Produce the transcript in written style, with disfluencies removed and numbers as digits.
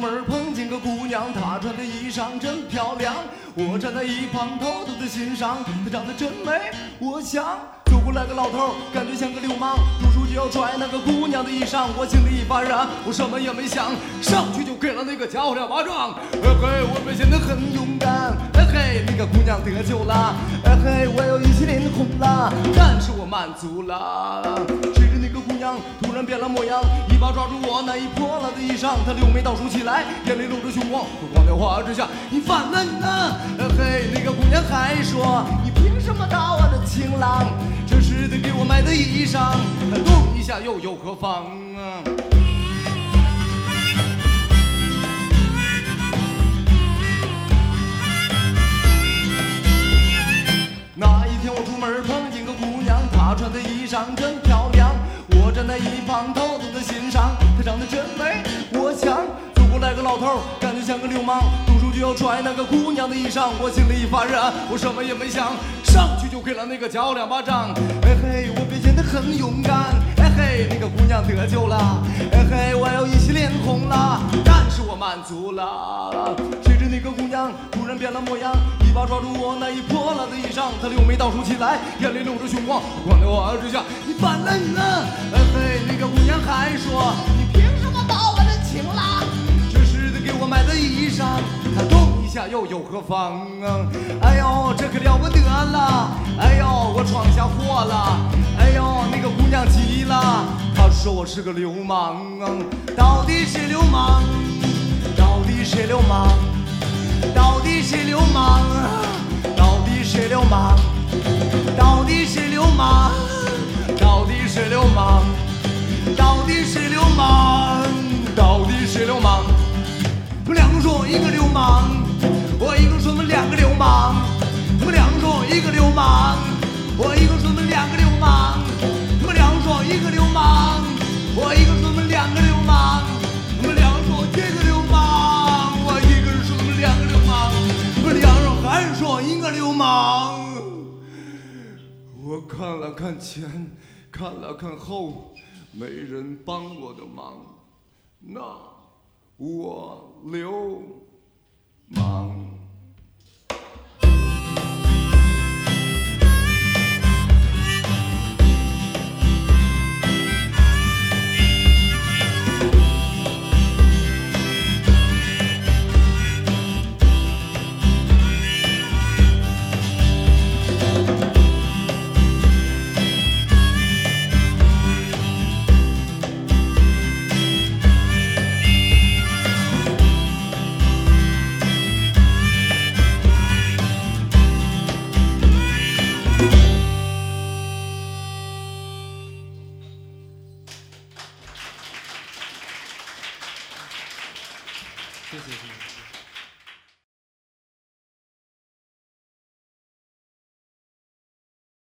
门碰见个姑娘，她穿的衣裳真漂亮。我站在一旁偷偷的欣赏，她长得真美。我想走过来个老头，感觉像个流氓，读书就要拽那个姑娘的衣裳。我心里一发燃，我什么也没想，上去就给了那个家伙2巴掌。嘿，我表现得很勇敢。嘿，那个姑娘得救了。嘿，我又一起脸红了，但是我满足了。谁知那个姑娘突然变了模样，一把抓住我那一破烂的衣裳，她柳眉倒竖起来，眼里露着凶光，火光的话之下，你反了你呢？嘿，那个姑娘还说，你凭什么打我的情郎？这是得给我买的衣裳，动一下又有何妨啊？那一天我出门碰见个姑娘，她穿的衣裳真漂亮。我站在一旁偷偷的欣赏，她长得真美。我想走过来个老头，感觉像个流氓，动手就要拽那个姑娘的衣裳。我心里一发燃，我什么也没想，上去就给了那个家伙2巴掌。嘿，我表现得很勇敢。嘿，那个姑娘得救了。嘿，我又一起脸红了，但是我满足了。谁知那个姑娘突然变了模样，一把抓住我那一破烂的衣裳，她柳眉倒竖起来，眼里露着凶光，光在我之下，你反了你呢？嘿，那个姑娘还说，你凭什么把我的情郎？这是得给我买的衣裳，她动一下又有何妨啊？哎呦，这可了不得了！哎呦，我闯下祸了！哎呦，那个姑娘急了，她说我是个流氓啊！到底是流氓？到底是流氓？到底是流氓？到底是流氓？到底是流氓？到底是流氓？到底是流氓？到底是流氓？他们两个说一个流氓，我一个说他们2个流氓。他们两个说一个流氓，我一个说他们2个流氓。他们两个说一个流氓，我一个说他们2个流氓。他们两个说这个流氓，我一个人说他们2个流氓。他们两个还说一个流氓。我看了看前，看了看后，没人帮我的忙，那我流氓。谢谢。